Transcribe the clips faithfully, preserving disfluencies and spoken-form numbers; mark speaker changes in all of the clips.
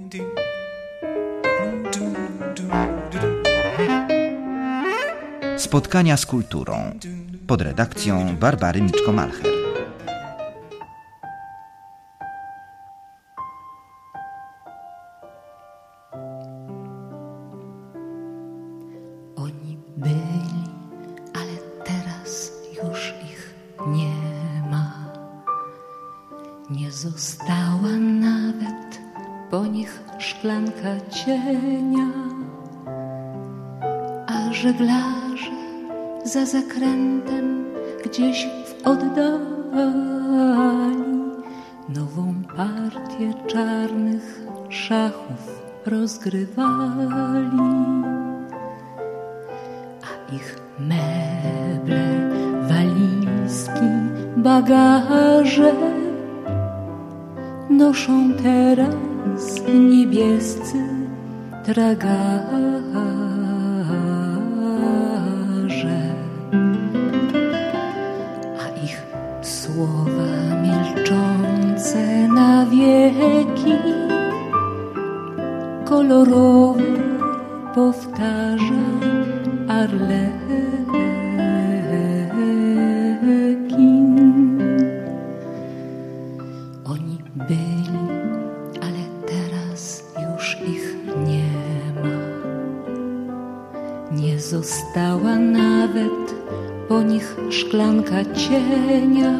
Speaker 1: Spotkania z kulturą pod redakcją Barbary Miczko-Malcher.
Speaker 2: Oni byli, ale teraz już ich nie ma. Nie została nawet po nich szklanka cienia, a żeglarze za zakrętem gdzieś w oddali nową partię czarnych szachów rozgrywali, a ich meble, walizki, bagaże noszą teraz niebiescy tragarze. Słowa milczące na wieki kolorowo powtarza Arlekin. Oni byli, ale teraz już ich nie ma. Nie została nawet po nich szklanka cienia,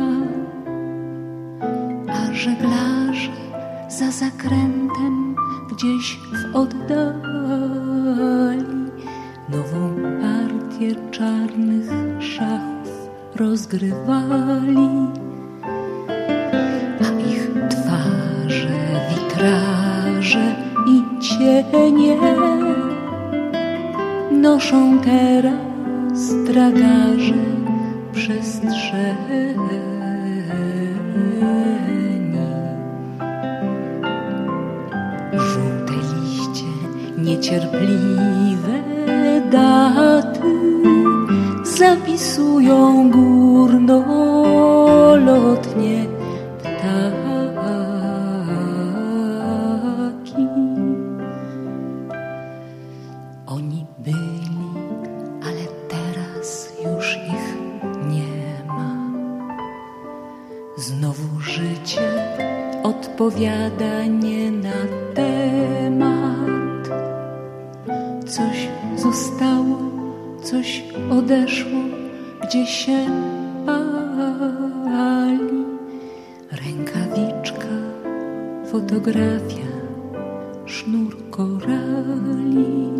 Speaker 2: a żeglarze za zakrętem gdzieś w oddali nową partię czarnych szachów rozgrywali, a ich twarze, witraże i cienie noszą teraz tragarze przestrzeni. Żółte liście, niecierpliwe daty zapisują górnolotnie ptaki. Oni byli, ale teraz już ich nie ma. Znowu życie odpowiada nie na temat. Coś zostało, coś odeszło, gdzie się pali. Rękawiczka, fotografia, sznur korali.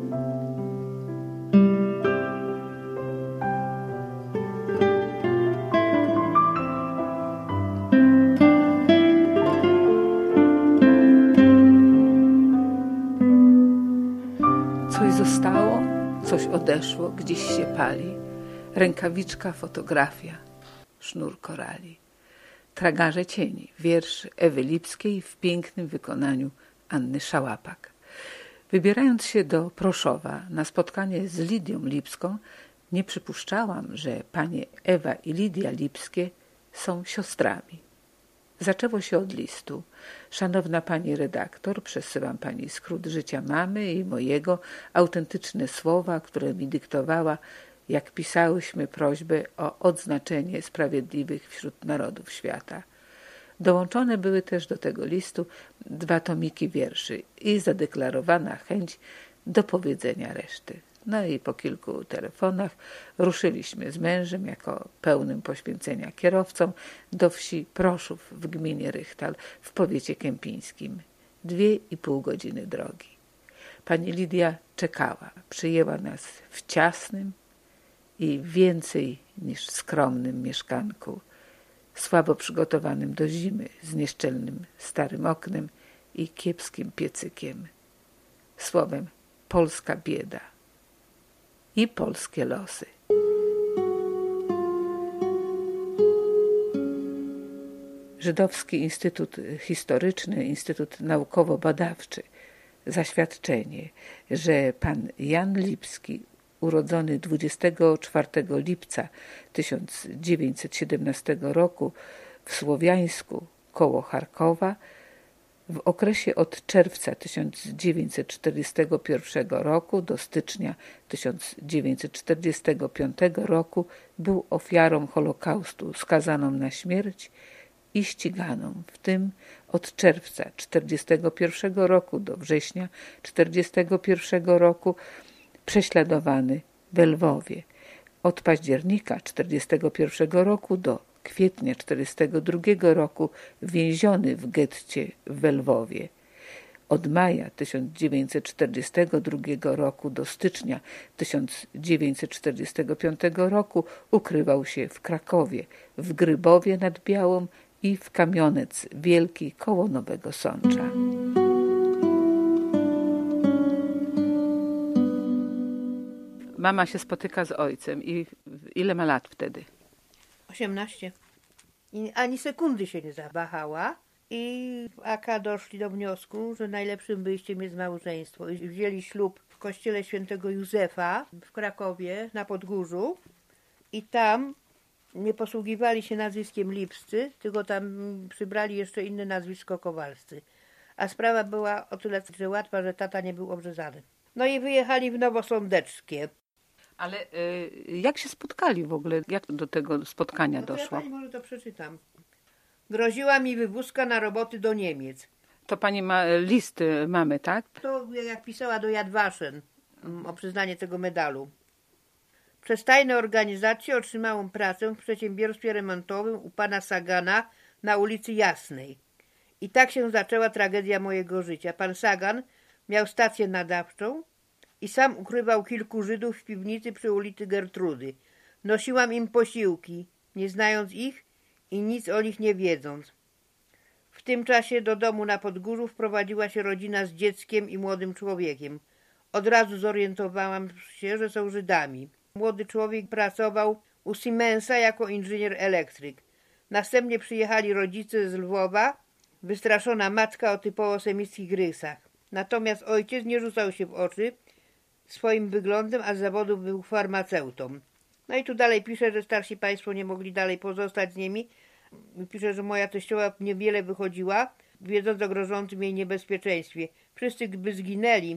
Speaker 3: Coś zostało, coś odeszło, gdzieś się pali. Rękawiczka, fotografia, sznur korali. Tragarze cieni, wiersz Ewy Lipskiej w pięknym wykonaniu Anny Szałapak. Wybierając się do Proszowa na spotkanie z Lidią Lipską, nie przypuszczałam, że panie Ewa i Lidia Lipskie są siostrami. Zaczęło się od listu. Szanowna pani redaktor, przesyłam pani skrót życia mamy i mojego, autentyczne słowa, które mi dyktowała, jak pisałyśmy prośbę o odznaczenie sprawiedliwych wśród narodów świata. Dołączone były też do tego listu dwa tomiki wierszy i zadeklarowana chęć do powiedzenia reszty. No i po kilku telefonach ruszyliśmy z mężem jako pełnym poświęcenia kierowcą do wsi Proszów w gminie Rychtal w powiecie kępińskim. Dwie i pół godziny drogi. Pani Lidia czekała, przyjęła nas w ciasnym i więcej niż skromnym mieszkanku, słabo przygotowanym do zimy, z nieszczelnym starym oknem i kiepskim piecykiem. Słowem, polska bieda i polskie losy. Żydowski Instytut Historyczny, Instytut Naukowo-Badawczy, zaświadczenie, że pan Jan Lipski, urodzony dwudziestego czwartego lipca tysiąc dziewięćset siedemnastego roku w Słowiańsku koło Charkowa, W okresie od czerwca tysiąc dziewięćset czterdziestego pierwszego roku do stycznia tysiąc dziewięćset czterdziestego piątego roku był ofiarą Holokaustu, skazaną na śmierć i ściganą, w tym od czerwca czterdziestego pierwszego roku do września czterdziestego pierwszego roku prześladowany w Lwowie. Od października czterdziestego pierwszego roku do kwietnia czterdziestego drugiego roku więziony w getcie w Lwowie. Od maja tysiąc dziewięćset czterdziestego drugiego roku do stycznia tysiąc dziewięćset czterdziestego piątego roku ukrywał się w Krakowie, w Grybowie nad Białą i w Kamionec Wielki koło Nowego Sącza. Mama się spotyka z ojcem i ile ma lat wtedy?
Speaker 4: osiemnaście. I ani sekundy się nie zawahała i w A K doszli do wniosku, że najlepszym wyjściem jest małżeństwo. I wzięli ślub w kościele świętego Józefa w Krakowie na Podgórzu i tam nie posługiwali się nazwiskiem Lipscy, tylko tam przybrali jeszcze inne nazwisko Kowalscy. A sprawa była o tyle że łatwa, że tata nie był obrzezany. No i wyjechali w Nowosądeckie.
Speaker 3: Ale y, jak się spotkali w ogóle? Jak do tego spotkania
Speaker 4: no to
Speaker 3: doszło?
Speaker 4: Ja pani może to przeczytam. Groziła mi wywózka na roboty do Niemiec.
Speaker 3: To pani ma list mamy, tak?
Speaker 4: To jak pisała do Yad Vashem o przyznanie tego medalu. Przez tajne organizacje otrzymałam pracę w przedsiębiorstwie remontowym u pana Sagana na ulicy Jasnej. I tak się zaczęła tragedia mojego życia. Pan Sagan miał stację nadawczą i sam ukrywał kilku Żydów w piwnicy przy ulicy Gertrudy. Nosiłam im posiłki, nie znając ich i nic o nich nie wiedząc. W tym czasie do domu na Podgórzu wprowadziła się rodzina z dzieckiem i młodym człowiekiem. Od razu zorientowałam się, że są Żydami. Młody człowiek pracował u Siemensa jako inżynier elektryk. Następnie przyjechali rodzice z Lwowa, wystraszona matka o typowo semickich rysach. Natomiast ojciec nie rzucał się w oczy swoim wyglądem, a z zawodu był farmaceutą. No i tu dalej pisze, że starsi państwo nie mogli dalej pozostać z nimi. Pisze, że moja teściowa niewiele wychodziła, wiedząc o grożącym jej niebezpieczeństwie. Wszyscy by zginęli.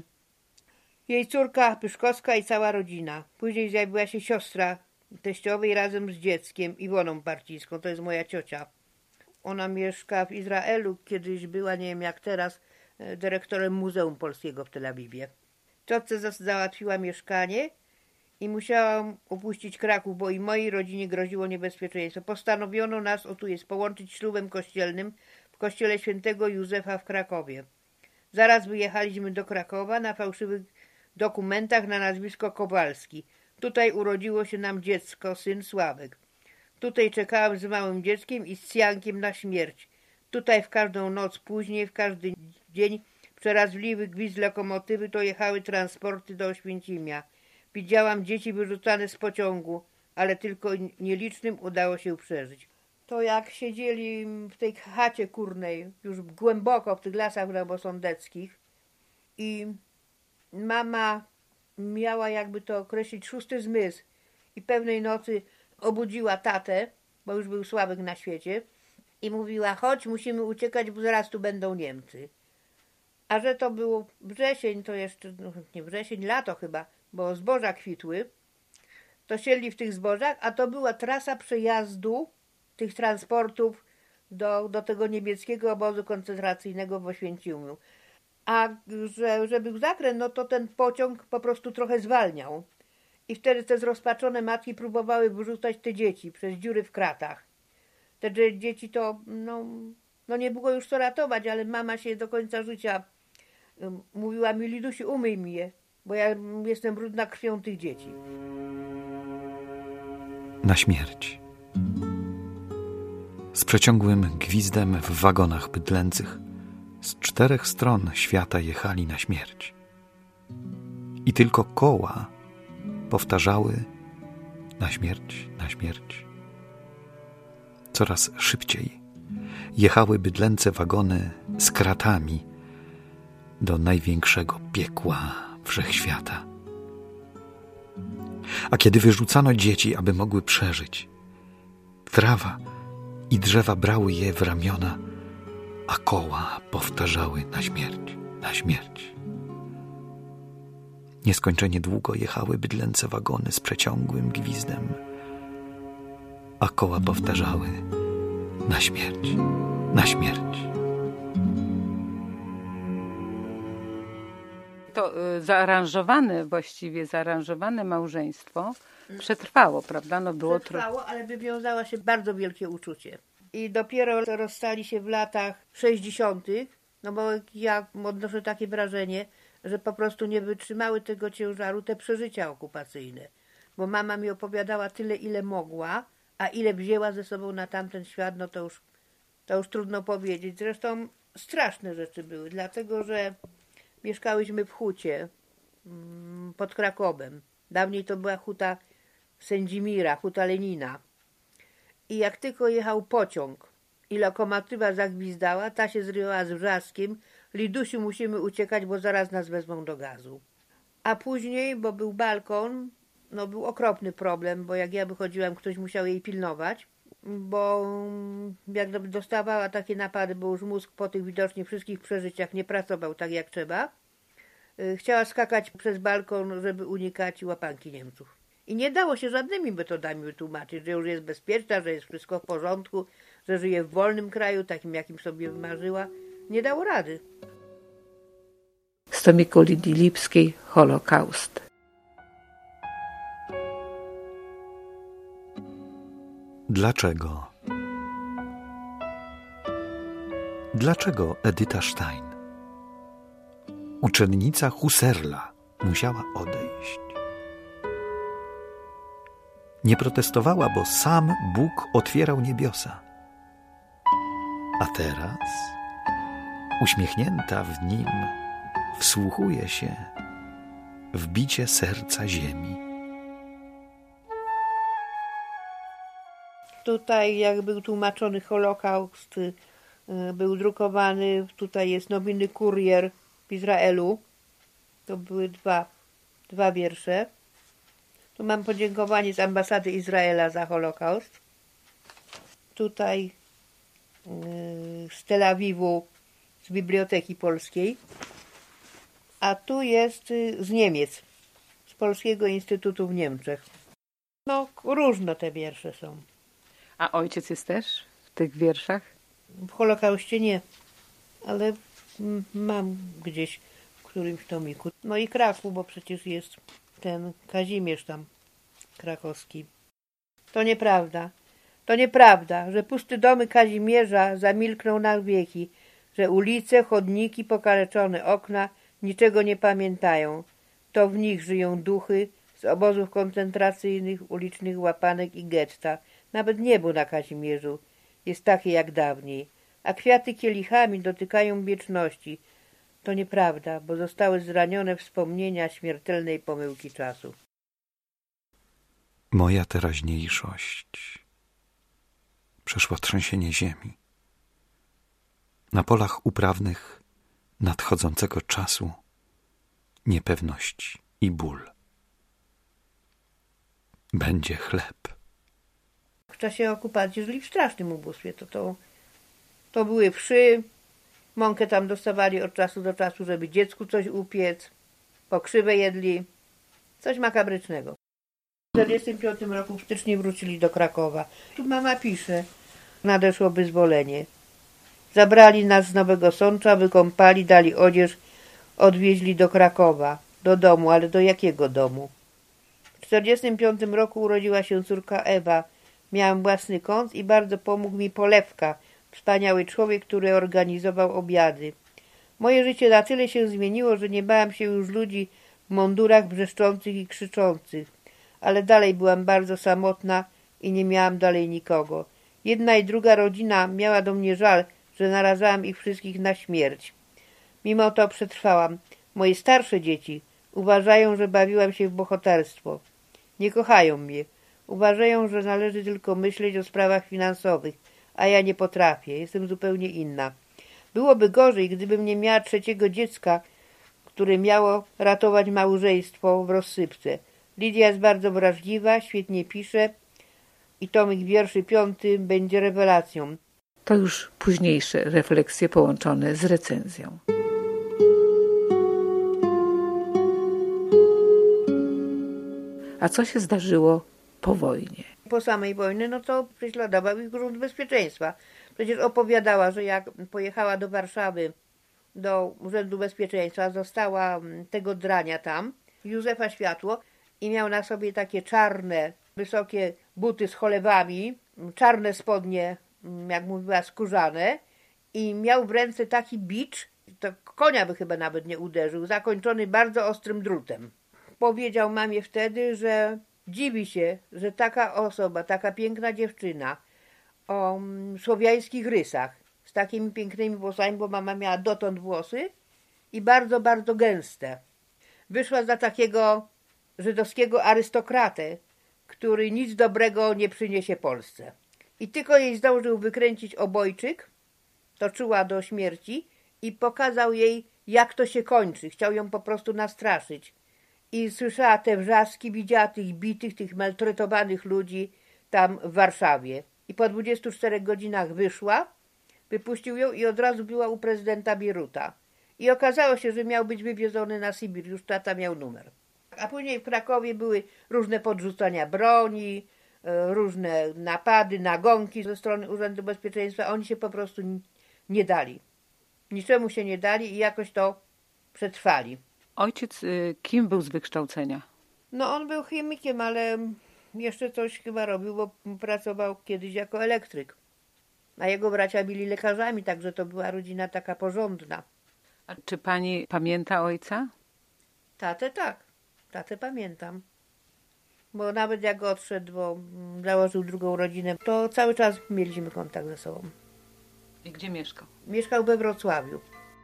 Speaker 4: Jej córka Pyszkowska i cała rodzina. Później zjawiła się siostra teściowej razem z dzieckiem, Iwoną Parciską. To jest moja ciocia. Ona mieszka w Izraelu. Kiedyś była, nie wiem jak teraz, dyrektorem Muzeum Polskiego w Tel Awiwie. Ciotce załatwiła mieszkanie i musiałam opuścić Kraków, bo i mojej rodzinie groziło niebezpieczeństwo. Postanowiono nas, o tu jest, połączyć ślubem kościelnym w kościele świętego Józefa w Krakowie. Zaraz wyjechaliśmy do Krakowa na fałszywych dokumentach na nazwisko Kowalski. Tutaj urodziło się nam dziecko, syn Sławek. Tutaj czekałam z małym dzieckiem i z Cjankiem na śmierć. Tutaj w każdą noc później, w każdy dzień przeraźliwy gwizd lokomotywy to jechały transporty do Oświęcimia. Widziałam dzieci wyrzucane z pociągu, ale tylko nielicznym udało się przeżyć. To jak siedzieli w tej chacie kurnej, już głęboko w tych lasach nowosądeckich i mama miała, jakby to określić, szósty zmysł i pewnej nocy obudziła tatę, bo już był Sławek na świecie i mówiła: chodź, musimy uciekać, bo zaraz tu będą Niemcy. A że to był wrzesień, to jeszcze, no nie wrzesień, lato chyba, bo zboża kwitły, to siedli w tych zbożach, a to była trasa przejazdu tych transportów do, do tego niemieckiego obozu koncentracyjnego w Oświęcimiu. A że, że był zakręt, no to ten pociąg po prostu trochę zwalniał. I wtedy te zrozpaczone matki próbowały wyrzucać te dzieci przez dziury w kratach. Te dzieci to, no, no nie było już co ratować, ale mama się do końca życia um, mówiła mi: Lidusiu, umyj mi je, bo ja jestem brudna krwią tych dzieci.
Speaker 5: Na śmierć. Z przeciągłym gwizdem w wagonach bydlęcych z czterech stron świata jechali na śmierć. I tylko koła powtarzały: na śmierć, na śmierć. Coraz szybciej jechały bydlęce wagony z kratami do największego piekła wszechświata. A kiedy wyrzucano dzieci, aby mogły przeżyć, trawa i drzewa brały je w ramiona a koła powtarzały na śmierć, na śmierć. Nieskończenie długo jechały bydlęce wagony z przeciągłym gwizdem, a koła powtarzały na śmierć, na śmierć.
Speaker 3: To y, zaaranżowane, właściwie zaaranżowane małżeństwo przetrwało, prawda? No było
Speaker 4: Przetrwało, tro... ale wywiązała się bardzo wielkie uczucie. I dopiero rozstali się w latach sześćdziesiątych, no bo ja odnoszę takie wrażenie, że po prostu nie wytrzymały tego ciężaru te przeżycia okupacyjne. Bo mama mi opowiadała tyle, ile mogła, a ile wzięła ze sobą na tamten świat, no to już, to już trudno powiedzieć. Zresztą straszne rzeczy były, dlatego że mieszkałyśmy w hucie pod Krakowem. Dawniej to była huta Sędzimira, huta Lenina. I jak tylko jechał pociąg i lokomotywa zagwizdała, ta się zryła z wrzaskiem: Lidusiu, musimy uciekać, bo zaraz nas wezmą do gazu. A później, bo był balkon, no był okropny problem, bo jak ja wychodziłam, ktoś musiał jej pilnować, bo jak dostawała takie napady, bo już mózg po tych widocznie wszystkich przeżyciach nie pracował tak jak trzeba, chciała skakać przez balkon, żeby unikać łapanki Niemców. I nie dało się żadnymi metodami wytłumaczyć, że już jest bezpieczna, że jest wszystko w porządku, że żyje w wolnym kraju, takim jakim sobie wymarzyła. Nie dało rady.
Speaker 3: Z tomiku Lidii Lipskiej Holokaust.
Speaker 5: Dlaczego? Dlaczego Edyta Stein, uczennica Husserla, musiała odejść? Nie protestowała, bo sam Bóg otwierał niebiosa. A teraz, uśmiechnięta w nim, wsłuchuje się w bicie serca ziemi.
Speaker 4: Tutaj jak był tłumaczony Holokaust, był drukowany, tutaj jest Nowiny Kurier w Izraelu. To były dwa, dwa wiersze. Tu mam podziękowanie z ambasady Izraela za Holokaust. Tutaj z Tel Awiwu, z Biblioteki Polskiej. A tu jest z Niemiec, z Polskiego Instytutu w Niemczech. No, różne te wiersze są.
Speaker 3: A ojciec jest też w tych wierszach?
Speaker 4: W Holokauście nie, ale mam gdzieś w którymś tomiku. No i Kraków, bo przecież jest ten Kazimierz tam krakowski. To nieprawda, to nieprawda, że puste domy Kazimierza zamilkną na wieki, że ulice, chodniki, pokaleczone okna niczego nie pamiętają. To w nich żyją duchy z obozów koncentracyjnych, ulicznych łapanek i getta. Nawet niebo na Kazimierzu jest takie jak dawniej, a kwiaty kielichami dotykają wieczności. To nieprawda, bo zostały zranione wspomnienia śmiertelnej pomyłki czasu.
Speaker 5: Moja teraźniejszość przeszła trzęsienie ziemi. Na polach uprawnych nadchodzącego czasu niepewność i ból. Będzie chleb.
Speaker 4: W czasie okupacji żyli w strasznym ubóstwie. To, to, to były wszy, mąkę tam dostawali od czasu do czasu, żeby dziecku coś upiec, pokrzywę jedli, coś makabrycznego. W czterdziestym piątym roku w styczniu wrócili do Krakowa. Tu mama pisze: nadeszło wyzwolenie. Zabrali nas z Nowego Sącza, wykąpali, dali odzież, odwieźli do Krakowa, do domu, ale do jakiego domu? W czterdziestym piątym roku urodziła się córka Ewa. Miałam własny kąt i bardzo pomógł mi Polewka, wspaniały człowiek, który organizował obiady. Moje życie na tyle się zmieniło, że nie bałam się już ludzi w mundurach wrzeszczących i krzyczących, ale dalej byłam bardzo samotna i nie miałam dalej nikogo. Jedna i druga rodzina miała do mnie żal, że narażałam ich wszystkich na śmierć. Mimo to przetrwałam. Moje starsze dzieci uważają, że bawiłam się w bohaterstwo. Nie kochają mnie. Uważają, że należy tylko myśleć o sprawach finansowych, a ja nie potrafię. Jestem zupełnie inna. Byłoby gorzej, gdybym nie miała trzeciego dziecka, które miało ratować małżeństwo w rozsypce. Lidia jest bardzo wrażliwa, świetnie pisze i tomik wierszy piąty będzie rewelacją.
Speaker 3: To już późniejsze refleksje połączone z recenzją. A co się zdarzyło po wojnie?
Speaker 4: Po samej wojnie, no to prześladował ich Urząd Bezpieczeństwa. Przecież opowiadała, że jak pojechała do Warszawy, do Urzędu Bezpieczeństwa, została tego drania tam, Józefa Światło, i miał na sobie takie czarne, wysokie buty z cholewami, czarne spodnie, jak mówiła, skórzane, i miał w ręce taki bicz, to konia by chyba nawet nie uderzył, zakończony bardzo ostrym drutem. Powiedział mamie wtedy, że dziwi się, że taka osoba, taka piękna dziewczyna o słowiańskich rysach, z takimi pięknymi włosami, bo mama miała dotąd włosy i bardzo, bardzo gęste. Wyszła za takiego żydowskiego arystokratę, który nic dobrego nie przyniesie Polsce. I tylko jej zdążył wykręcić obojczyk, toczyła do śmierci i pokazał jej, jak to się kończy. Chciał ją po prostu nastraszyć. I słyszała te wrzaski, widziała tych bitych, tych maltretowanych ludzi tam w Warszawie. I po dwudziestu czterech godzinach wyszła, wypuścił ją i od razu była u prezydenta Bieruta. I okazało się, że miał być wywieziony na Sybir, już tata miał numer. A później w Krakowie były różne podrzucania broni, różne napady, nagonki ze strony Urzędu Bezpieczeństwa. Oni się po prostu nie dali. Niczemu się nie dali i jakoś to przetrwali.
Speaker 3: Ojciec kim był z wykształcenia?
Speaker 4: No on był chemikiem, ale jeszcze coś chyba robił, bo pracował kiedyś jako elektryk. A jego bracia byli lekarzami, także to była rodzina taka porządna.
Speaker 3: A czy pani pamięta ojca?
Speaker 4: Tatę tak, tatę pamiętam. Bo nawet jak odszedł, bo założył drugą rodzinę, to cały czas mieliśmy kontakt ze sobą.
Speaker 3: I gdzie mieszkał?
Speaker 4: Mieszkał we Wrocławiu.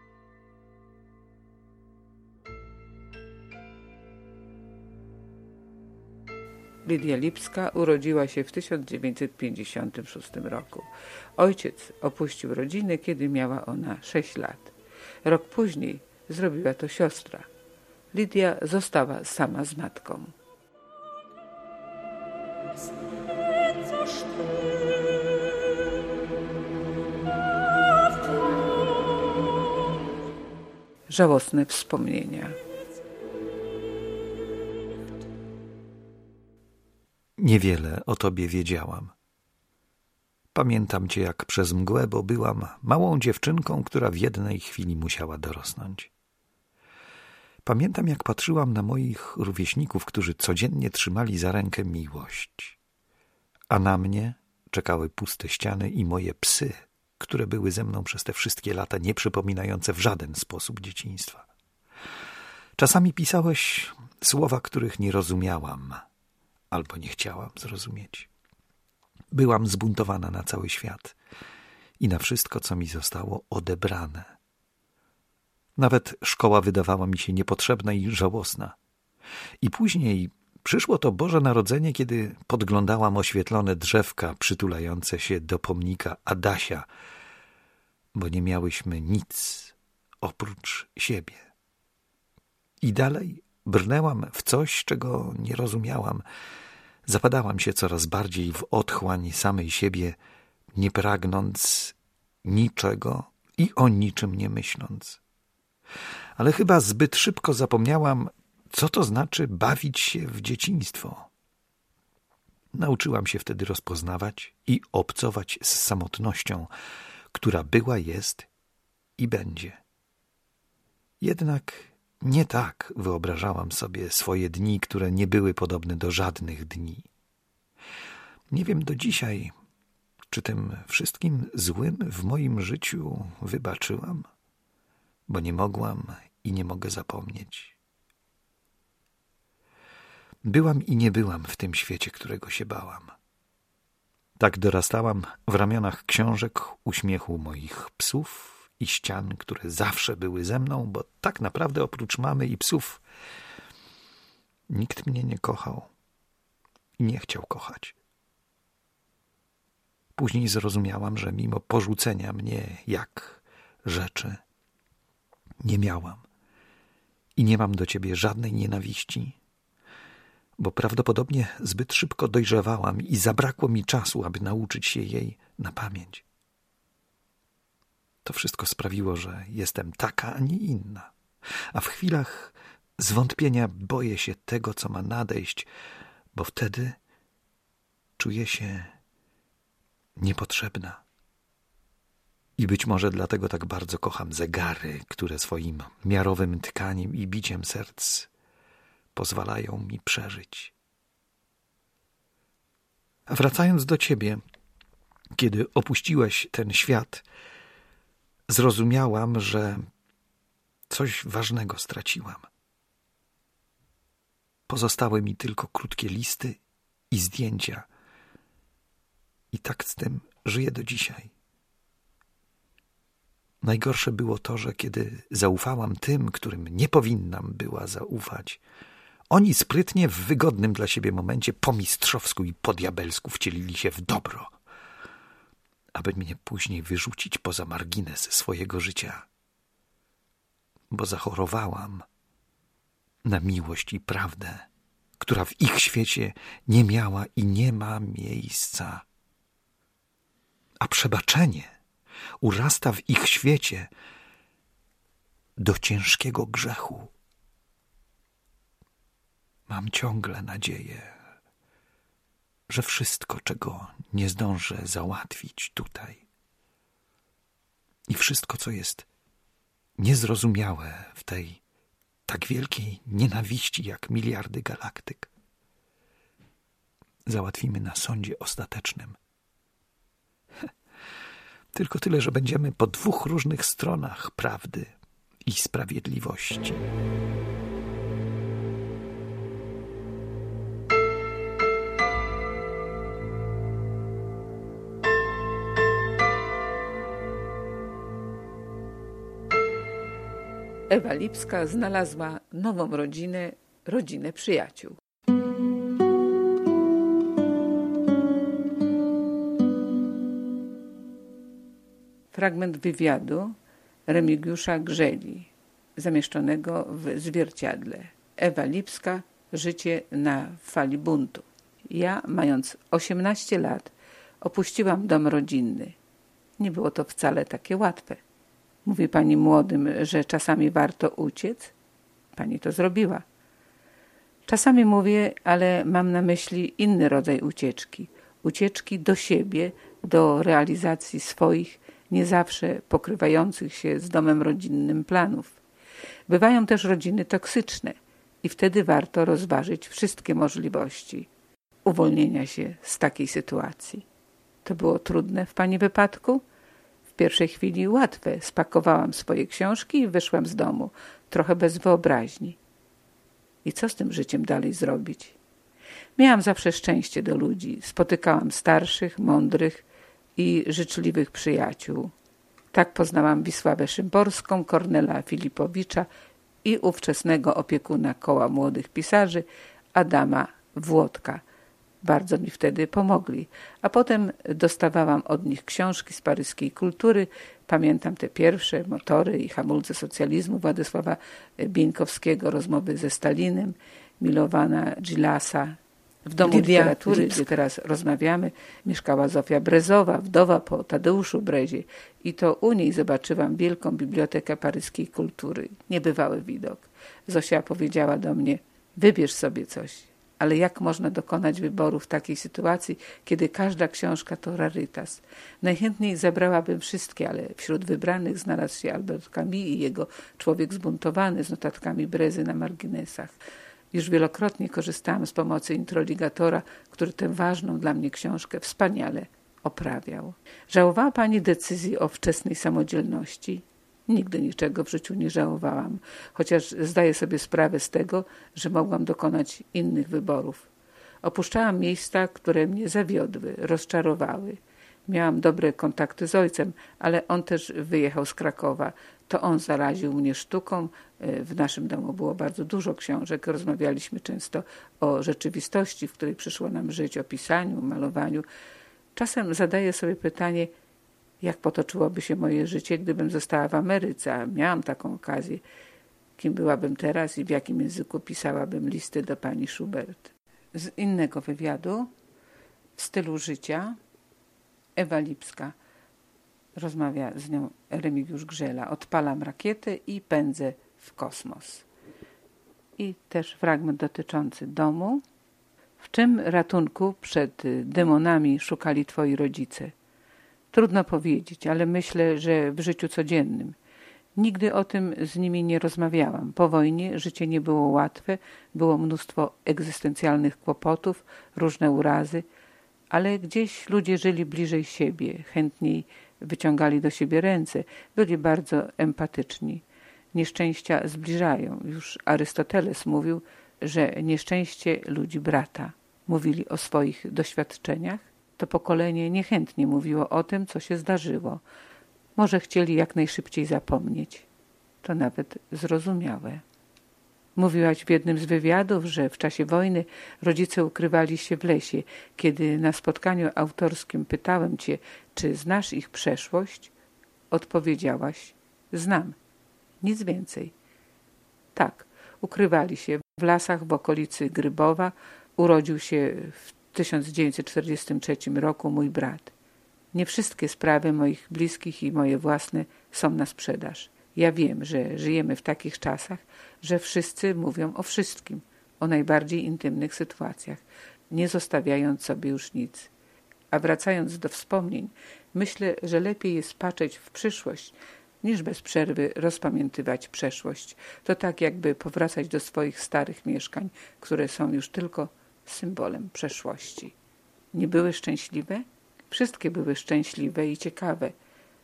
Speaker 3: Lidia Lipska urodziła się w tysiąc dziewięćset pięćdziesiątym szóstym roku. Ojciec opuścił rodzinę, kiedy miała ona sześć lat. Rok później zrobiła to siostra. Lidia została sama z matką. Żałosne wspomnienia.
Speaker 5: Niewiele o tobie wiedziałam. Pamiętam cię jak przez mgłę, bo byłam małą dziewczynką, która w jednej chwili musiała dorosnąć. Pamiętam, jak patrzyłam na moich rówieśników, którzy codziennie trzymali za rękę miłość. A na mnie czekały puste ściany i moje psy, które były ze mną przez te wszystkie lata, nie przypominające w żaden sposób dzieciństwa. Czasami pisałeś słowa, których nie rozumiałam, albo nie chciałam zrozumieć. Byłam zbuntowana na cały świat i na wszystko, co mi zostało odebrane. Nawet szkoła wydawała mi się niepotrzebna i żałosna. I później przyszło to Boże Narodzenie, kiedy podglądałam oświetlone drzewka przytulające się do pomnika Adasia, bo nie miałyśmy nic oprócz siebie. I dalej brnęłam w coś, czego nie rozumiałam. Zapadałam się coraz bardziej w otchłań samej siebie, nie pragnąc niczego i o niczym nie myśląc. Ale chyba zbyt szybko zapomniałam, co to znaczy bawić się w dzieciństwo. Nauczyłam się wtedy rozpoznawać i obcować z samotnością, która była, jest i będzie. Jednak nie tak wyobrażałam sobie swoje dni, które nie były podobne do żadnych dni. Nie wiem do dzisiaj, czy tym wszystkim złym w moim życiu wybaczyłam, bo nie mogłam i nie mogę zapomnieć. Byłam i nie byłam w tym świecie, którego się bałam. Tak dorastałam w ramionach książek, uśmiechu moich psów i ścian, które zawsze były ze mną, bo tak naprawdę oprócz mamy i psów nikt mnie nie kochał i nie chciał kochać. Później zrozumiałam, że mimo porzucenia mnie jak rzeczy nie miałam i nie mam do ciebie żadnej nienawiści, bo prawdopodobnie zbyt szybko dojrzewałam i zabrakło mi czasu, aby nauczyć się jej na pamięć. To wszystko sprawiło, że jestem taka, a nie inna. A w chwilach zwątpienia boję się tego, co ma nadejść, bo wtedy czuję się niepotrzebna. I być może dlatego tak bardzo kocham zegary, które swoim miarowym tkaniem i biciem serc pozwalają mi przeżyć. A wracając do ciebie, kiedy opuściłeś ten świat, zrozumiałam, że coś ważnego straciłam. Pozostały mi tylko krótkie listy i zdjęcia. I tak z tym żyję do dzisiaj. Najgorsze było to, że kiedy zaufałam tym, którym nie powinnam była zaufać, oni sprytnie w wygodnym dla siebie momencie po mistrzowsku i po diabelsku wcielili się w dobro, aby mnie później wyrzucić poza margines swojego życia, bo zachorowałam na miłość i prawdę, która w ich świecie nie miała i nie ma miejsca. A przebaczenie urasta w ich świecie do ciężkiego grzechu. Mam ciągle nadzieję, że wszystko, czego nie zdążę załatwić tutaj i wszystko, co jest niezrozumiałe w tej tak wielkiej nienawiści jak miliardy galaktyk, załatwimy na sądzie ostatecznym. Tylko tyle, że będziemy po dwóch różnych stronach prawdy i sprawiedliwości.
Speaker 3: Ewa Lipska znalazła nową rodzinę, rodzinę przyjaciół. Fragment wywiadu Remigiusza Grzeli, zamieszczonego w Zwierciadle. Ewa Lipska, życie na fali buntu. Ja, mając osiemnaście lat, opuściłam dom rodzinny. Nie było to wcale takie łatwe. Mówi pani młodym, że czasami warto uciec? Pani to zrobiła. Czasami mówię, ale mam na myśli inny rodzaj ucieczki. Ucieczki do siebie, do realizacji swoich, nie zawsze pokrywających się z domem rodzinnym planów. Bywają też rodziny toksyczne i wtedy warto rozważyć wszystkie możliwości uwolnienia się z takiej sytuacji. To było trudne w pani wypadku? W pierwszej chwili łatwe. Spakowałam swoje książki i wyszłam z domu, trochę bez wyobraźni. I co z tym życiem dalej zrobić? Miałam zawsze szczęście do ludzi. Spotykałam starszych, mądrych i życzliwych przyjaciół. Tak poznałam Wisławę Szymborską, Kornela Filipowicza i ówczesnego opiekuna Koła Młodych Pisarzy, Adama Włodka. Bardzo mi wtedy pomogli. A potem dostawałam od nich książki z paryskiej kultury. Pamiętam te pierwsze, Motory i hamulce socjalizmu Władysława Bieńkowskiego, Rozmowy ze Stalinem, Milowana Gilasa. W Domu Lidia Literatury, Lipska, gdzie teraz rozmawiamy, mieszkała Zofia Brezowa, wdowa po Tadeuszu Brezie. I to u niej zobaczyłam wielką bibliotekę paryskiej kultury. Niebywały widok. Zosia powiedziała do mnie, wybierz sobie coś. Ale jak można dokonać wyboru w takiej sytuacji, kiedy każda książka to rarytas? Najchętniej zabrałabym wszystkie, ale wśród wybranych znalazł się Albert Camus i jego Człowiek zbuntowany z notatkami Brezy na marginesach. Już wielokrotnie korzystałam z pomocy introligatora, który tę ważną dla mnie książkę wspaniale oprawiał. Żałowała pani decyzji o wczesnej samodzielności? Nigdy niczego w życiu nie żałowałam, chociaż zdaję sobie sprawę z tego, że mogłam dokonać innych wyborów. Opuszczałam miejsca, które mnie zawiodły, rozczarowały. Miałam dobre kontakty z ojcem, ale on też wyjechał z Krakowa. To on zaraził mnie sztuką. W naszym domu było bardzo dużo książek. Rozmawialiśmy często o rzeczywistości, w której przyszło nam żyć, o pisaniu, malowaniu. Czasem zadaję sobie pytanie, jak potoczyłoby się moje życie, gdybym została w Ameryce, a miałam taką okazję. Kim byłabym teraz i w jakim języku pisałabym listy do pani Schubert. Z innego wywiadu, w stylu życia, Ewa Lipska. Rozmawia z nią Remigiusz Grzela. Odpalam rakietę i pędzę w kosmos. I też fragment dotyczący domu. W czym ratunku przed demonami szukali twoi rodzice? Trudno powiedzieć, ale myślę, że w życiu codziennym. Nigdy o tym z nimi nie rozmawiałam. Po wojnie życie nie było łatwe, było mnóstwo egzystencjalnych kłopotów, różne urazy, ale gdzieś ludzie żyli bliżej siebie, chętniej wyciągali do siebie ręce, byli bardzo empatyczni. Nieszczęścia zbliżają. Już Arystoteles mówił, że nieszczęście ludzi brata. Mówili o swoich doświadczeniach. To pokolenie niechętnie mówiło o tym, co się zdarzyło. Może chcieli jak najszybciej zapomnieć. To nawet zrozumiałe. Mówiłaś w jednym z wywiadów, że w czasie wojny rodzice ukrywali się w lesie. Kiedy na spotkaniu autorskim pytałem cię, czy znasz ich przeszłość, odpowiedziałaś, znam. Nic więcej. Tak, ukrywali się w lasach w okolicy Grybowa. Urodził się w tysiąc dziewięćset czterdziestym trzecim roku mój brat. Nie wszystkie sprawy moich bliskich i moje własne są na sprzedaż. Ja wiem, że żyjemy w takich czasach, że wszyscy mówią o wszystkim, o najbardziej intymnych sytuacjach, nie zostawiając sobie już nic. A wracając do wspomnień, myślę, że lepiej jest patrzeć w przyszłość, niż bez przerwy rozpamiętywać przeszłość. To tak jakby powracać do swoich starych mieszkań, które są już tylko symbolem przeszłości. Nie były szczęśliwe? Wszystkie były szczęśliwe i ciekawe.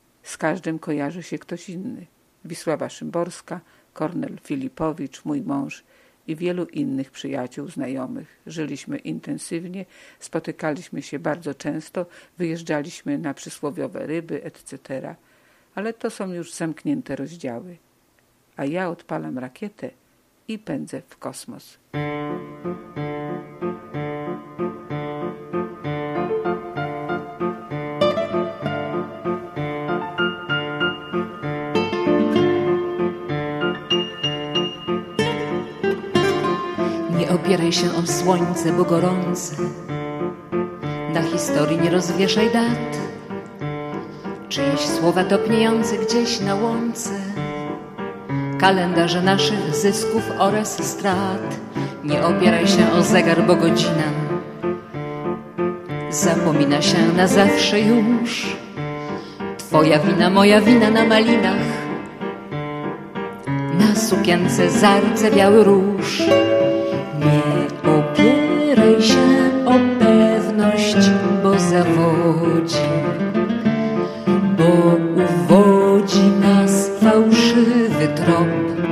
Speaker 3: Z każdym kojarzy się ktoś inny. Wisława Szymborska, Kornel Filipowicz, mój mąż i wielu innych przyjaciół, znajomych. Żyliśmy intensywnie, spotykaliśmy się bardzo często, wyjeżdżaliśmy na przysłowiowe ryby, et cetera. Ale to są już zamknięte rozdziały. A ja odpalam rakietę i pędzę w kosmos.
Speaker 2: Nie opieraj się o słońce, bo gorące. Na historii nie rozwieszaj dat. Czyjeś słowa topniejące gdzieś na łące. Kalendarze naszych zysków oraz strat. Nie opieraj się o zegar, bo godzina zapomina się na zawsze już. Twoja wina, moja wina na malinach. Na sukience zardzewiały róż. Nie opieraj się o pewność, bo zawodzi, bo uwodzi nas fałszywy trop.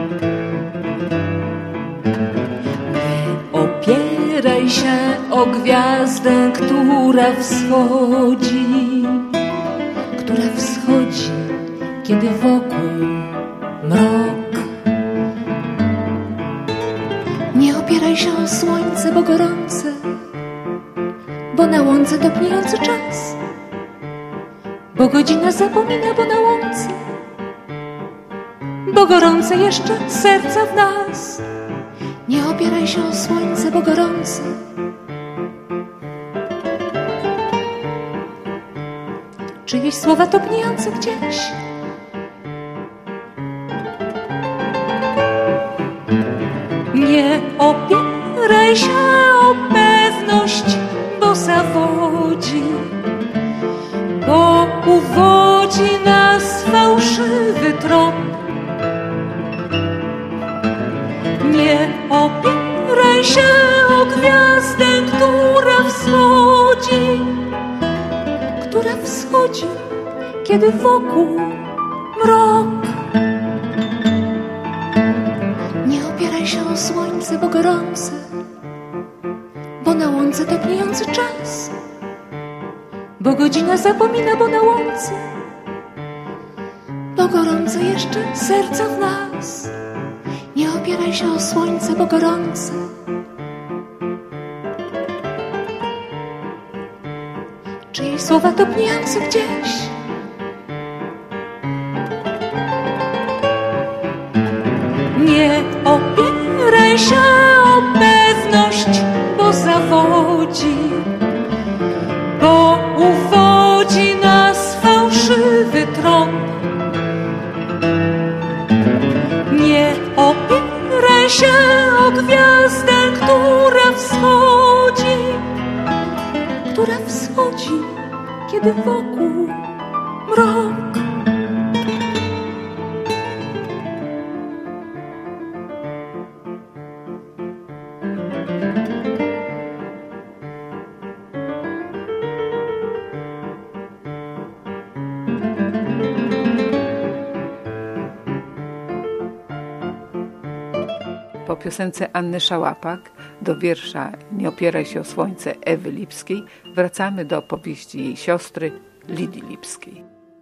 Speaker 2: Nie opieraj się o gwiazdę, która wschodzi, która wschodzi, kiedy wokół mrok. Nie opieraj się o słońce, bo gorące, bo na łące topniejący czas. Bo godzina zapomina, bo na łące, bo gorące jeszcze serca w nas. Nie opieraj się o słońce, bo gorące. Czyjeś słowa topniejące gdzieś. Nie opieraj się o pewność, bo zawodzi, bo uwodzi nas fałszywy trop. Nie opieraj się o gwiazdę, która wschodzi, która wschodzi, kiedy wokół mrok. Nie opieraj się o słońce, bo gorące, bo na łące topniejący czas. Bo godzina zapomina, bo na łące, bo gorące jeszcze serca w nas. Nie opieraj się o słońce, bo gorące. Czyjeś słowa topniejące gdzieś. Nie opieraj się o pewność, bo zawodzi, bo uwodzi nas fałszywy
Speaker 3: kiedy wokół mrok. Po piosence Anny Szałapak do wiersza Nie opieraj się o słońce Ewy Lipskiej wracamy do opowieści jej siostry Lidii Lipskiej.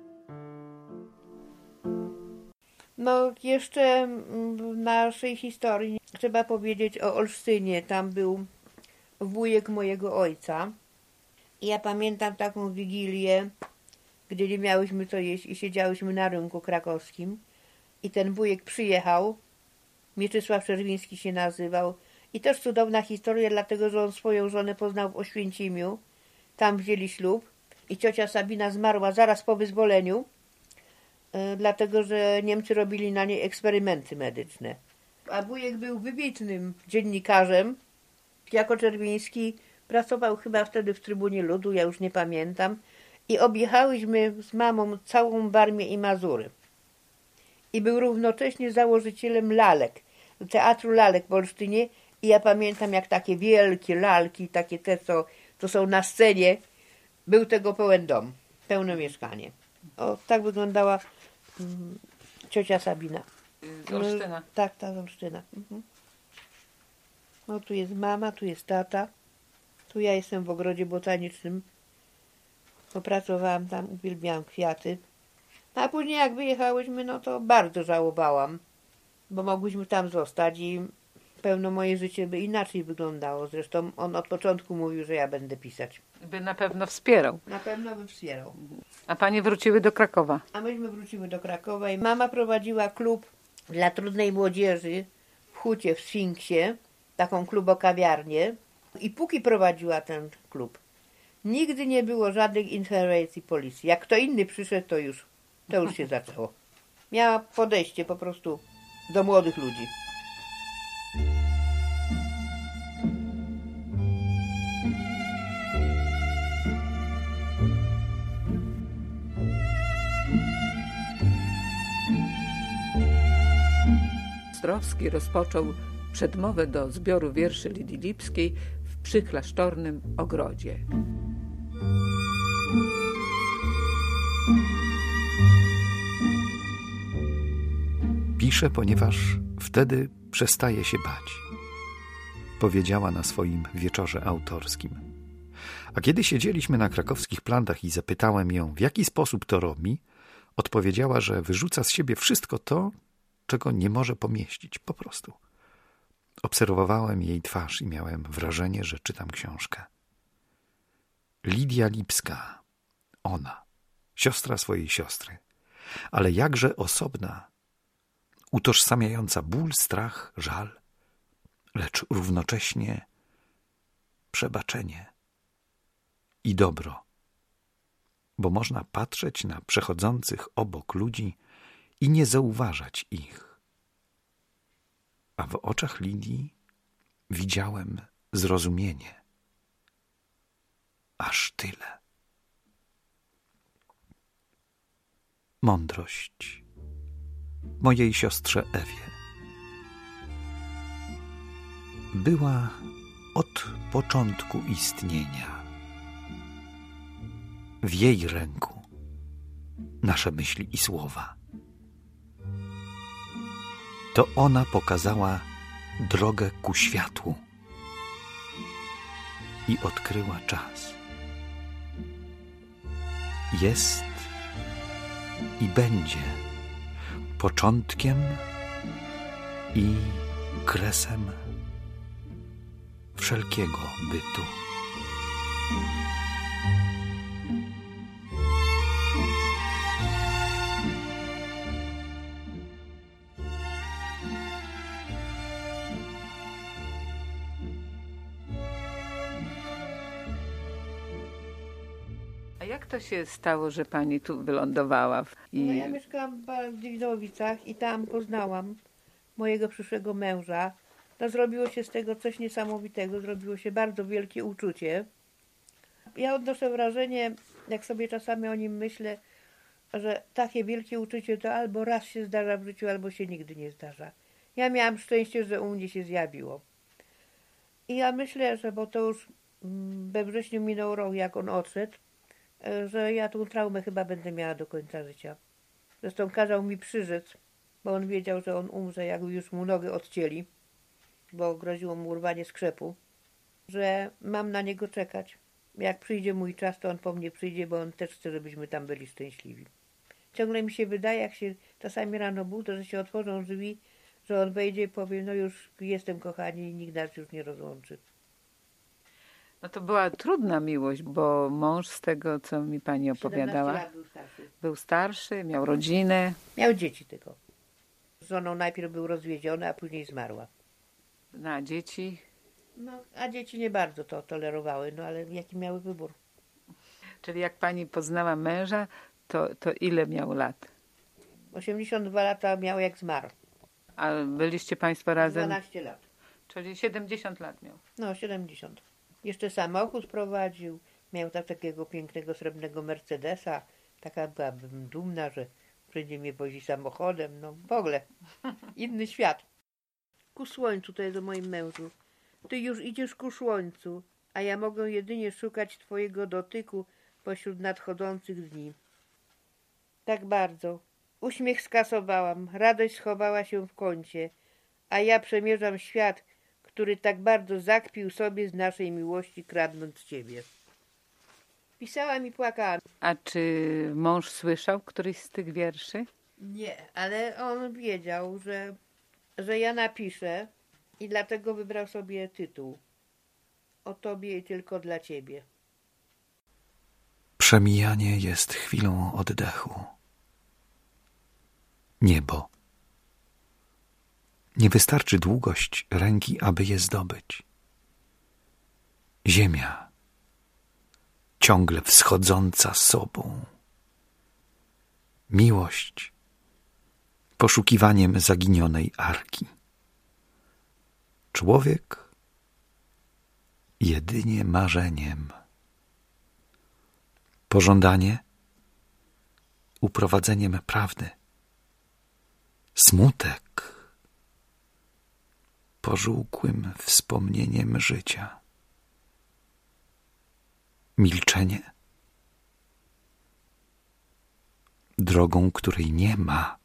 Speaker 4: No jeszcze w naszej historii trzeba powiedzieć o Olsztynie. Tam był wujek mojego ojca. I ja pamiętam taką wigilię, gdzie nie miałyśmy co jeść i siedziałyśmy na rynku krakowskim. I ten wujek przyjechał. Mieczysław Czerwiński się nazywał. I też cudowna historia, dlatego że on swoją żonę poznał w Oświęcimiu. Tam wzięli ślub. I ciocia Sabina zmarła zaraz po wyzwoleniu, yy, dlatego że Niemcy robili na niej eksperymenty medyczne. A wujek był wybitnym dziennikarzem. Jako Czerwiński pracował chyba wtedy w Trybunie Ludu, ja już nie pamiętam. I objechałyśmy z mamą całą Warmię i Mazury. I był równocześnie założycielem lalek, Teatru Lalek w Olsztynie. I ja pamiętam, jak takie wielkie lalki, takie te, co, co są na scenie, był tego pełen dom, pełne mieszkanie. O, tak wyglądała mm, ciocia Sabina.
Speaker 3: Z Olsztyna.
Speaker 4: No, tak, ta z Olsztyna. Mhm. No tu jest mama, tu jest tata. Tu ja jestem w ogrodzie botanicznym. Popracowałam tam, uwielbiałam kwiaty. A później jak wyjechałyśmy, no to bardzo żałowałam, bo mogłyśmy tam zostać i pewno moje życie by inaczej wyglądało. Zresztą on od początku mówił, że ja będę pisać.
Speaker 3: By na pewno wspierał.
Speaker 4: Na pewno by wspierał.
Speaker 3: A panie wróciły do Krakowa.
Speaker 4: A myśmy wróciły do Krakowa i mama prowadziła klub dla trudnej młodzieży w Hucie, w Sfinksie, taką klubokawiarnię. I póki prowadziła ten klub, nigdy nie było żadnych interwencji policji. Jak kto inny przyszedł, to już, to już się zaczęło. Miała podejście po prostu do młodych ludzi.
Speaker 3: Ostrowski rozpoczął przedmowę do zbioru wierszy Lidii Lipskiej w przyklasztornym ogrodzie.
Speaker 5: Piszę, ponieważ wtedy przestaje się bać, powiedziała na swoim wieczorze autorskim. A kiedy siedzieliśmy na krakowskich plantach i zapytałem ją, w jaki sposób to robi, odpowiedziała, że wyrzuca z siebie wszystko to, czego nie może pomieścić, po prostu. Obserwowałem jej twarz i miałem wrażenie, że czytam książkę. Lidia Lipska, ona, siostra swojej siostry, ale jakże osobna, utożsamiająca ból, strach, żal, lecz równocześnie przebaczenie i dobro, bo można patrzeć na przechodzących obok ludzi i nie zauważać ich. A w oczach Lidii widziałem zrozumienie. Aż tyle. Mądrość mojej siostrze Ewie była od początku istnienia. W jej ręku nasze myśli i słowa. To ona pokazała drogę ku światłu i odkryła czas. Jest i będzie początkiem i kresem wszelkiego bytu.
Speaker 3: A jak to się stało, że pani tu wylądowała? I...
Speaker 4: No ja mieszkałam w Dwidowicach i tam poznałam mojego przyszłego męża. No zrobiło się z tego coś niesamowitego, zrobiło się bardzo wielkie uczucie. ja odnoszę wrażenie, jak sobie czasami o nim myślę, że takie wielkie uczucie to albo raz się zdarza w życiu, albo się nigdy nie zdarza. Ja miałam szczęście, że u mnie się zjawiło. I ja myślę, że bo to już we wrześniu minął rok, jak on odszedł, że ja tą traumę chyba będę miała do końca życia. Zresztą kazał mi przyrzec, bo on wiedział, że on umrze, jak już mu nogę odcięli, bo groziło mu urwanie skrzepu, że mam na niego czekać. Jak przyjdzie mój czas, to on po mnie przyjdzie, bo on też chce, żebyśmy tam byli szczęśliwi. Ciągle mi się wydaje, jak się czasami rano budzę, że się otworzą drzwi, że on wejdzie i powie, no już jestem kochani i nikt nas już nie rozłączy.
Speaker 3: No to była trudna miłość, bo mąż, z tego co mi pani opowiadała,
Speaker 4: siedemnaście lat był starszy.
Speaker 3: był starszy, miał rodzinę.
Speaker 4: Miał dzieci tylko. Z żoną najpierw był rozwiedziony, a później zmarła.
Speaker 3: Na dzieci.
Speaker 4: No, a dzieci nie bardzo to tolerowały, no ale jaki miały wybór?
Speaker 3: Czyli jak pani poznała męża, to, to ile miał lat?
Speaker 4: osiemdziesiąt dwa lata miał, jak zmarł.
Speaker 3: A byliście państwo razem?
Speaker 4: dwanaście lat.
Speaker 3: Czyli siedemdziesiąt lat miał.
Speaker 4: No, siedemdziesiąt. Jeszcze samochód prowadził. Miał tak, takiego pięknego, srebrnego Mercedesa. Taka byłabym dumna, że wszędzie mnie wozi samochodem. No w ogóle. Inny świat. Ku słońcu, to jest o moim mężu. Ty już idziesz ku słońcu, a ja mogę jedynie szukać twojego dotyku pośród nadchodzących dni. Tak bardzo. Uśmiech skasowałam, radość schowała się w kącie, a ja przemierzam świat, który tak bardzo zakpił sobie z naszej miłości, kradnąc ciebie. Pisałam i płakałam.
Speaker 3: A czy mąż słyszał któryś z tych wierszy?
Speaker 4: Nie, ale on wiedział, że, że ja napiszę i dlatego wybrał sobie tytuł. O tobie i tylko dla ciebie.
Speaker 5: Przemijanie jest chwilą oddechu. Niebo. Nie wystarczy długość ręki, aby je zdobyć. Ziemia, ciągle wschodząca sobą. Miłość, poszukiwaniem zaginionej arki. Człowiek, jedynie marzeniem. Pożądanie, uprowadzeniem prawdy. Smutek, pożółkłym wspomnieniem życia. Milczenie, drogą, której nie ma.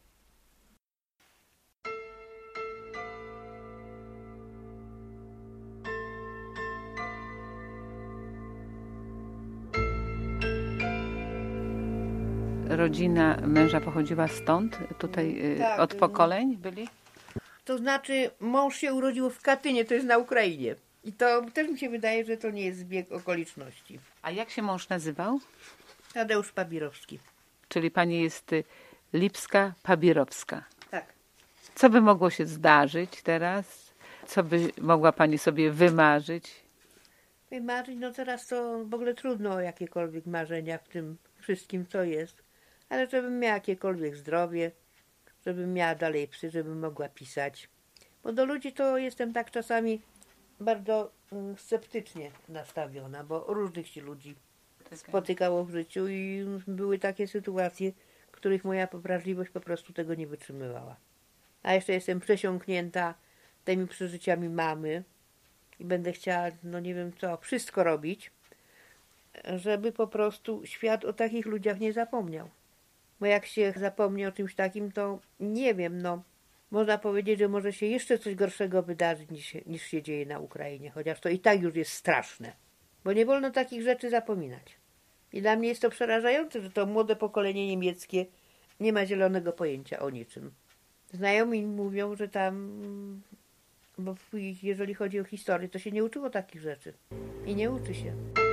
Speaker 3: Rodzina męża pochodziła stąd? Tutaj
Speaker 4: Tak,
Speaker 3: od pokoleń byli?
Speaker 4: To znaczy, mąż się urodził w Katynie, to jest na Ukrainie. I to też mi się wydaje, że to nie jest zbieg okoliczności.
Speaker 3: A jak się mąż nazywał?
Speaker 4: Tadeusz Pabirowski.
Speaker 3: Czyli pani jest Lipska-Pabirowska.
Speaker 4: Tak.
Speaker 3: Co by mogło się zdarzyć teraz? Co by mogła pani sobie wymarzyć?
Speaker 4: Wymarzyć, no teraz to w ogóle trudno o jakiekolwiek marzenia w tym wszystkim, co jest. Ale żebym miała jakiekolwiek zdrowie, żebym miała dalej psy, żebym mogła pisać. Bo do ludzi to jestem tak czasami bardzo y, sceptycznie nastawiona, bo różnych się ludzi spotykało w życiu i były takie sytuacje, w których moja poprażliwość po prostu tego nie wytrzymywała. A jeszcze jestem przesiąknięta tymi przeżyciami mamy i będę chciała, no nie wiem co, wszystko robić, żeby po prostu świat o takich ludziach nie zapomniał. Bo jak się zapomni o czymś takim, to nie wiem, no można powiedzieć, że może się jeszcze coś gorszego wydarzyć niż, niż się dzieje na Ukrainie, chociaż to i tak już jest straszne. Bo nie wolno takich rzeczy zapominać. I dla mnie jest to przerażające, że to młode pokolenie niemieckie nie ma zielonego pojęcia o niczym. Znajomi mówią, że tam, bo jeżeli chodzi o historię, to się nie uczyło takich rzeczy. I nie uczy się.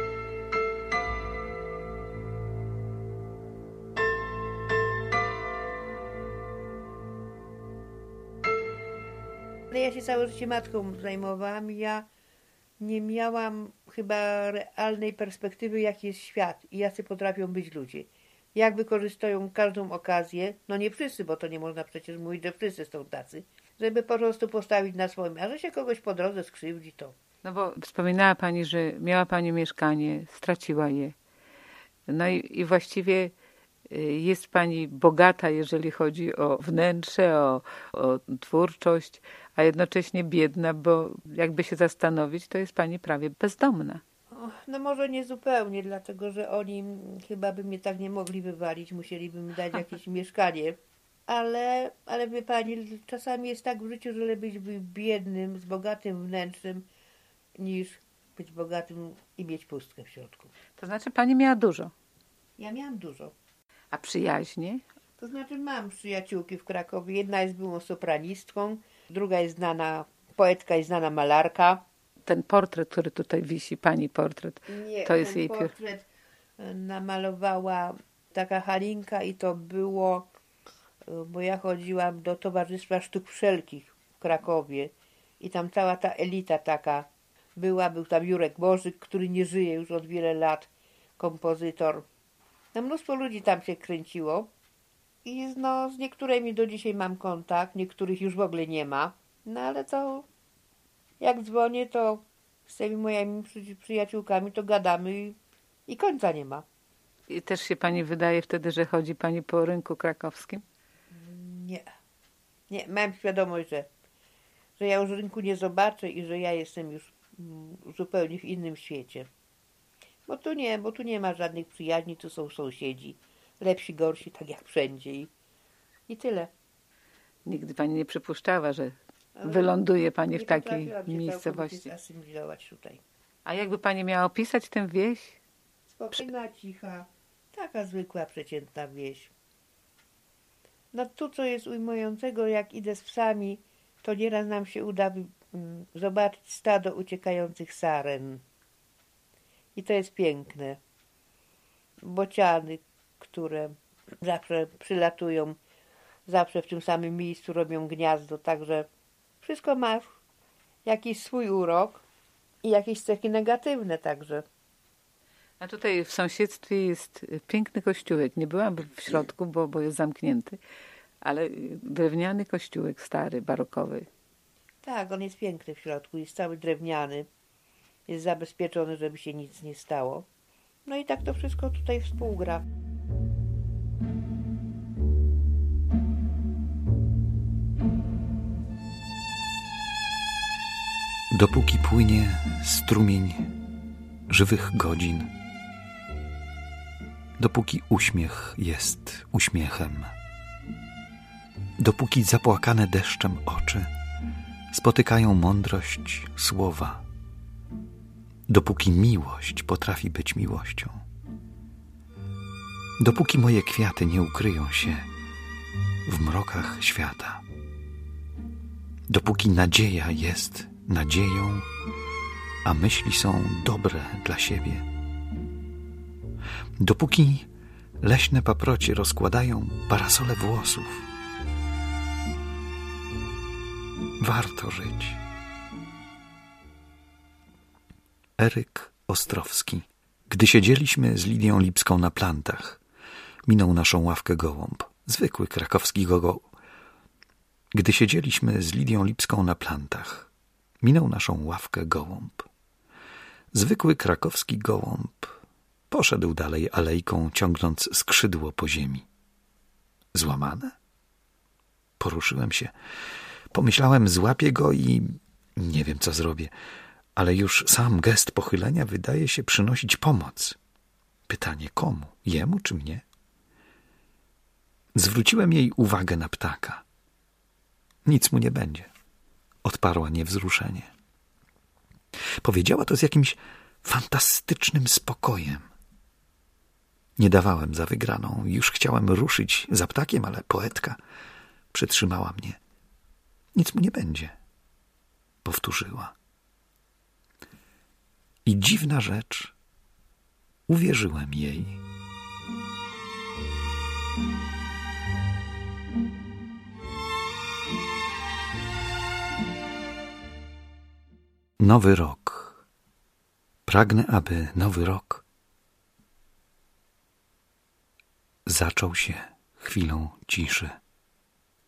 Speaker 4: Ja się całe życie matką zajmowałam i ja nie miałam chyba realnej perspektywy, jaki jest świat i jacy potrafią być ludzie. Jak wykorzystują każdą okazję, no nie wszyscy, bo to nie można przecież mówić, że wszyscy są tacy, żeby po prostu postawić na swoim, a że się kogoś po drodze skrzywdzi, to
Speaker 3: No bo wspominała pani, że miała pani mieszkanie, straciła je. No i, i właściwie jest pani bogata, jeżeli chodzi o wnętrze, o, o twórczość, a jednocześnie biedna, bo jakby się zastanowić, to jest pani prawie bezdomna.
Speaker 4: No może nie zupełnie, dlatego że oni chyba by mnie tak nie mogli wywalić, musieliby mi dać jakieś mieszkanie. Ale, ale wie pani, czasami jest tak w życiu, że lepiej być biednym, z bogatym wnętrzem, niż być bogatym i mieć pustkę w środku.
Speaker 3: To znaczy pani miała dużo.
Speaker 4: Ja miałam dużo.
Speaker 3: A przyjaźnie?
Speaker 4: To znaczy mam przyjaciółki w Krakowie. Jedna jest byłą sopranistką, druga jest znana poetka i znana malarka.
Speaker 3: Ten portret, który tutaj wisi, pani portret,
Speaker 4: Nie,
Speaker 3: to jest
Speaker 4: ten
Speaker 3: jej
Speaker 4: portret namalowała taka Halinka i to było, bo ja chodziłam do Towarzystwa Sztuk Wszelkich w Krakowie i tam cała ta elita taka była. Był tam Jurek Bożyk, który nie żyje już od wiele lat, kompozytor. No mnóstwo ludzi tam się kręciło i no, z niektórymi do dzisiaj mam kontakt, niektórych już w ogóle nie ma. No ale to jak dzwonię, to z tymi moimi przy, przyjaciółkami to gadamy i, i końca nie ma.
Speaker 3: I też się pani wydaje wtedy, że chodzi pani po rynku krakowskim?
Speaker 4: Nie. Nie, mam świadomość, że, że ja już rynku nie zobaczę i że ja jestem już mm, zupełnie w innym świecie. Bo tu nie, bo tu nie ma żadnych przyjaźni, tu są sąsiedzi. Lepsi, gorsi, tak jak wszędzie. I, i tyle.
Speaker 3: Nigdy pani nie przypuszczała, że
Speaker 4: Ale
Speaker 3: wyląduje pani w
Speaker 4: nie
Speaker 3: takiej
Speaker 4: potrafiłam się
Speaker 3: miejscowości.
Speaker 4: całkowicie zasymilować tutaj.
Speaker 3: A jakby pani miała opisać tę wieś?
Speaker 4: Spokojna, cicha, taka zwykła, przeciętna wieś. No tu, co jest ujmującego, jak idę z psami, to nieraz nam się uda um, zobaczyć stado uciekających saren. I to jest piękne. Bociany, które zawsze przylatują, zawsze w tym samym miejscu robią gniazdo, także wszystko ma jakiś swój urok i jakieś cechy negatywne także.
Speaker 3: A tutaj w sąsiedztwie jest piękny kościółek. Nie byłam w środku, bo, bo jest zamknięty, ale drewniany kościółek stary, barokowy.
Speaker 4: Tak, on jest piękny w środku, jest cały drewniany. Jest zabezpieczony, żeby się nic nie stało. No i tak to wszystko tutaj współgra.
Speaker 5: Dopóki płynie strumień żywych godzin, dopóki uśmiech jest uśmiechem, dopóki zapłakane deszczem oczy spotykają mądrość słowa, dopóki miłość potrafi być miłością, dopóki moje kwiaty nie ukryją się w mrokach świata, dopóki nadzieja jest nadzieją, a myśli są dobre dla siebie, dopóki leśne paprocie rozkładają parasole włosów, warto żyć. Eryk Ostrowski. Gdy siedzieliśmy z Lidią Lipską na plantach, minął naszą ławkę gołąb. Zwykły krakowski gołąb. Gdy siedzieliśmy z Lidią Lipską na plantach, minął naszą ławkę gołąb. Zwykły krakowski gołąb poszedł dalej alejką, ciągnąc skrzydło po ziemi. Złamane? Poruszyłem się. Pomyślałem, złapię go i nie wiem, co zrobię. Ale już sam gest pochylenia wydaje się przynosić pomoc. Pytanie komu? Jemu czy mnie? Zwróciłem jej uwagę na ptaka. Nic mu nie będzie. Odparła niewzruszenie. Powiedziała to z jakimś fantastycznym spokojem. Nie dawałem za wygraną. Już chciałem ruszyć za ptakiem, ale poetka przytrzymała mnie. Nic mu nie będzie. Powtórzyła. I dziwna rzecz, uwierzyłem jej. Nowy rok. Pragnę, aby nowy rok zaczął się chwilą ciszy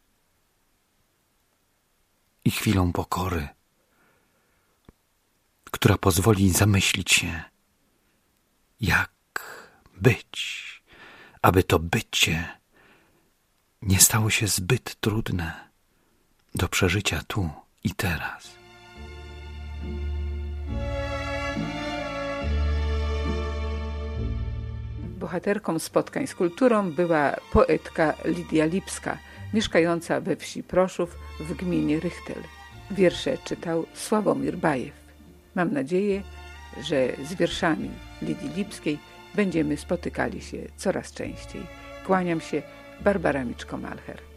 Speaker 5: i chwilą pokory, która pozwoli zamyślić się, jak być, aby to bycie nie stało się zbyt trudne do przeżycia tu i teraz.
Speaker 3: Bohaterką spotkań z kulturą była poetka Lidia Lipska, mieszkająca we wsi Proszów w gminie Rychtel. Wiersze czytał Sławomir Bajew. Mam nadzieję, że z wierszami Lidii Lipskiej będziemy spotykali się coraz częściej. Kłaniam się, Barbara Miczko-Malcher.